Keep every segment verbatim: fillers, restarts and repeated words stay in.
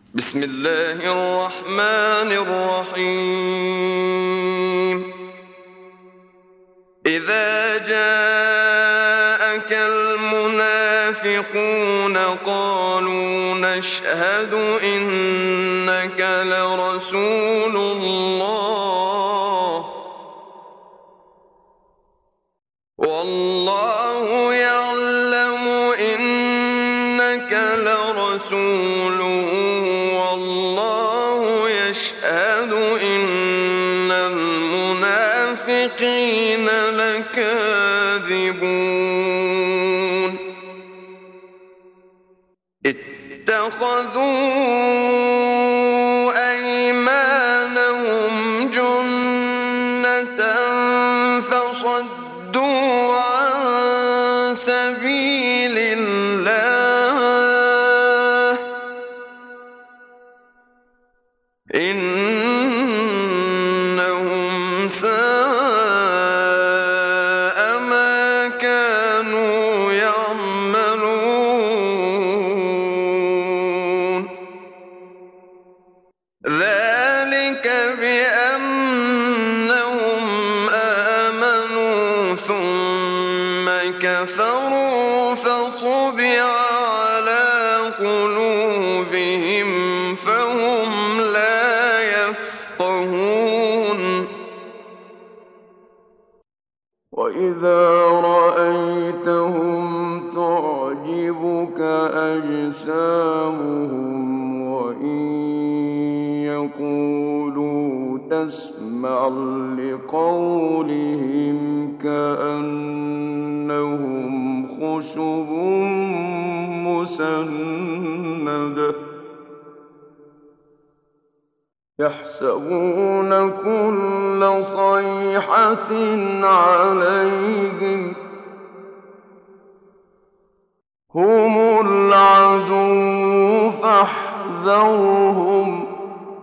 بسم الله الرحمن الرحيم إذا جاءك المنافقون قالوا نشهد إنك لرسول الله والله يعلم إنك لرسوله والله يشهد إن المنافقين لكاذبون اتخذوا أيمانهم جنة فصدوا عن سبيل الله إنهم ساء ما كانوا يعملون ذلك بأنهم آمنوا ثم كفروا فطبع على قلوبهم فهم لا يفقهون وإذا رأيتهم تعجبك أجسامهم وإن يقولوا تسمع لقولهم كأنهم خشب مسندة يحسبون كل صيحة عليهم هم العدو فاحذرهم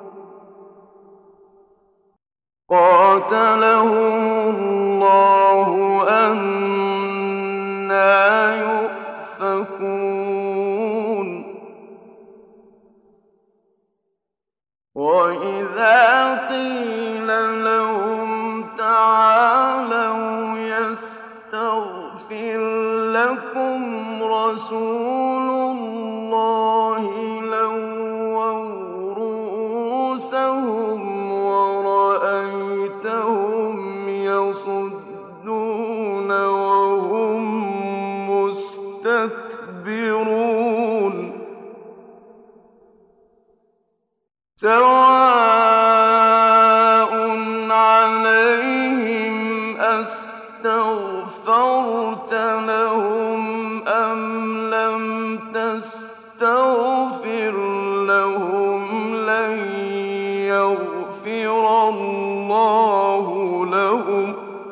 قاتلهم الله أنى يؤفكون وإذا قيل لهم تعالوا يستغفر لكم رسول الله لووا رؤوسهم ورأيتهم يصدون وهم مستكبرون سواء عليهم أستغفرت لهم أم لم تستغفر لهم لن يغفر الله لهم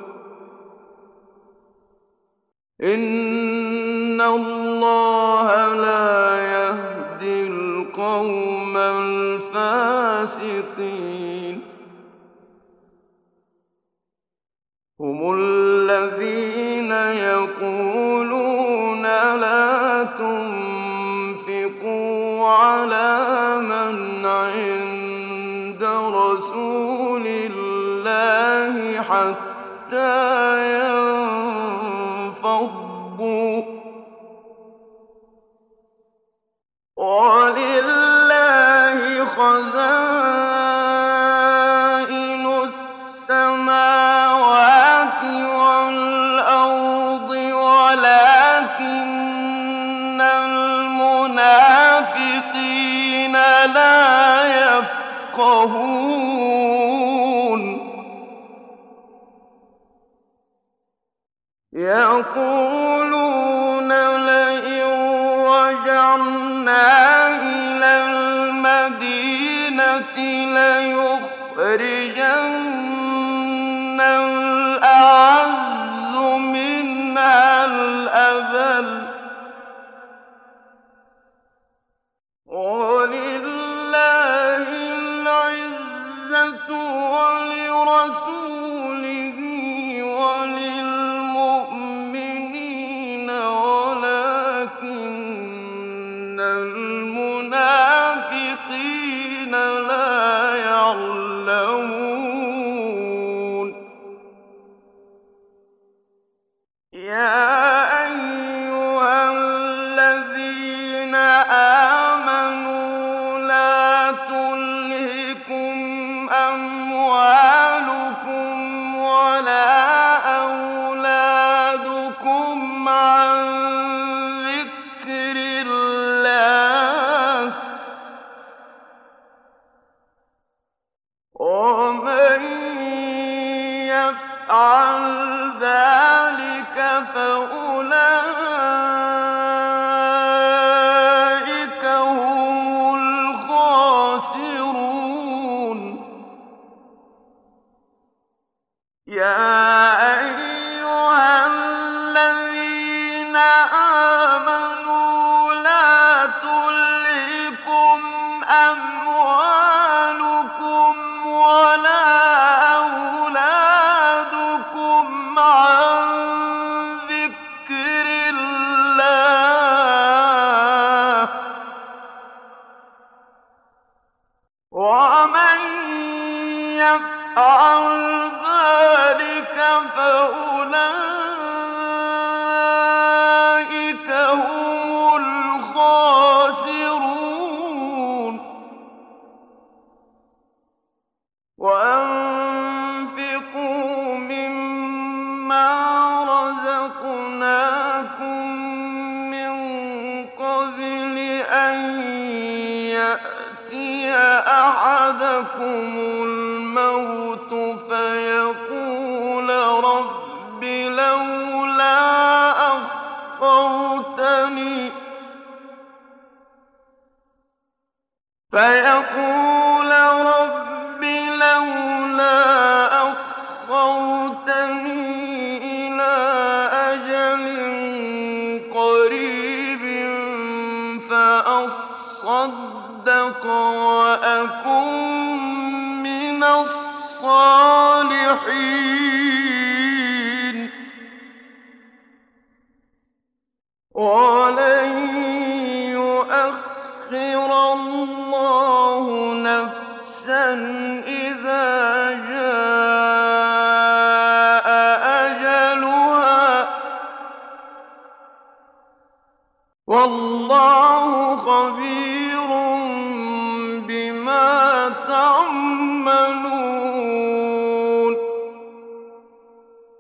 إن الله لا يهدي القوم الفاسقين هم الذين يقولون لا تنفقوا على من عند رسول الله حتى ينفضوا ولله خزائن السماوات والأرض ولكن المنافقين لا يفقهون يقولون لئن رجعنا إلى المدينة ليخرجن الأعز منها الأذل ولله العزة ولرسوله وللمؤمنين ولكن المنافقين فأولئك هم الخاسرون. يا أيها الذين آمنوا لا تلهكم أموالكم ولا أولادكم عن ذكر الله، ومن يفعل ذلك فأولئك هم الخاسرون. وأنفقوا مما رزقناكم من قبل أن يأتي أحدكم الموت فيقول رب لولا أخرتني فيقول رب لولا أخرتني إلى أجل قريب فأصدق وأكن من الصالحين. ولن يؤخر الله نفسا إذا جاء أجلها، والله خبير